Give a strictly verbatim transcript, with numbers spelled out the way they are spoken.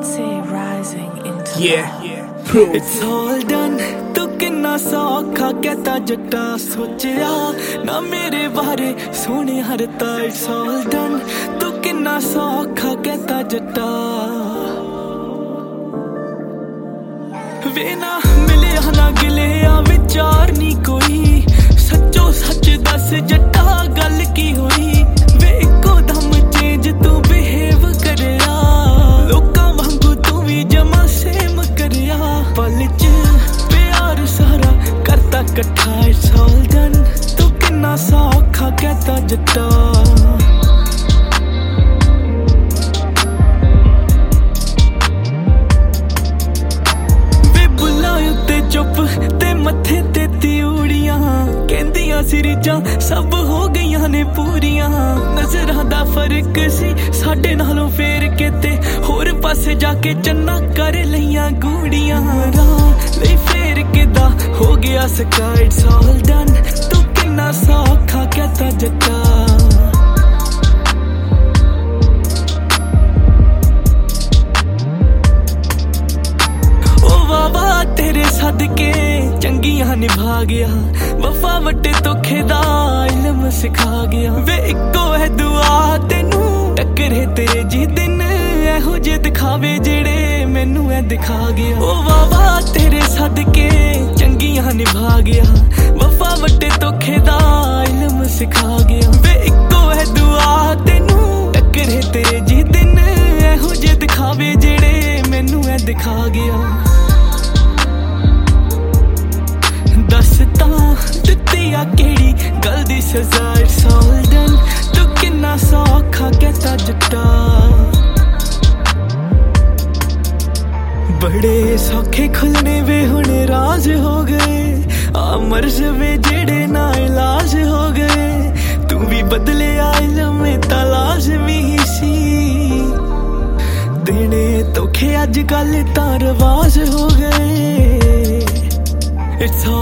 frequency rising into Yeah, love. yeah. It's all done. तू किन्ना सौखा कहता जट्टा सोचिया ना मेरे बारे सोने हरता. It's all done. तू किन्ना सौखा कहता जट्टा वे ना मिले ना गिले आ विचार नी कोई. सच्चो सच दस जट्टा गल की होई. वे इको दम चेंज तू बिहेव करिया. लोकां वांगू तू भी जमा सेम करिया. पल च प्यार सारा करता कट्ठा. It's all done. तू किन्ना सौखा कहता जट्टा. चुप ते मथे ते तिउड़ियां कहंदियां सिरिजां सब हो गईयां ने पूरियां. नजरां दा फर्क सी साडे नालों फेर के ते होर पासे जाके चन्ना कर लईयां गूड़ियां. राह लई फेर के दा हो गया स्काई. It's all done. तू किन्ना सौखा कहता जट्टा. तेरे सदके चंगियां निभा गया. वफा वटे धोखे दा इल्म सिखा गया. वे इको है दुआ तेनू टकरे तेरे जी दिन एहो जे दिखावे जेड़े मैनू है दिखा गया. ओ वाह वाह तेरे सदके चंगियां निभा गया. वफा वटे धोखे दा इल्म सिखा गया. वे इको है दुआ तेनू टकरे तेरे जी दिन एहो जे दिखावे जेड़े मैनू है दिखा गया. दसता दित्ती आ केड़ी गल दी सजा. It's all done. तू किन्ना सौखा कहता जट्टा. बड़े सौखे खुलने वे हुणे राज हो गए. आ मर्ज वे जेड़े ना इलाज हो गए. तू भी बदले इल्म तलाश भी सी. देने धोखे अज कल तां रवाज हो गए. It's all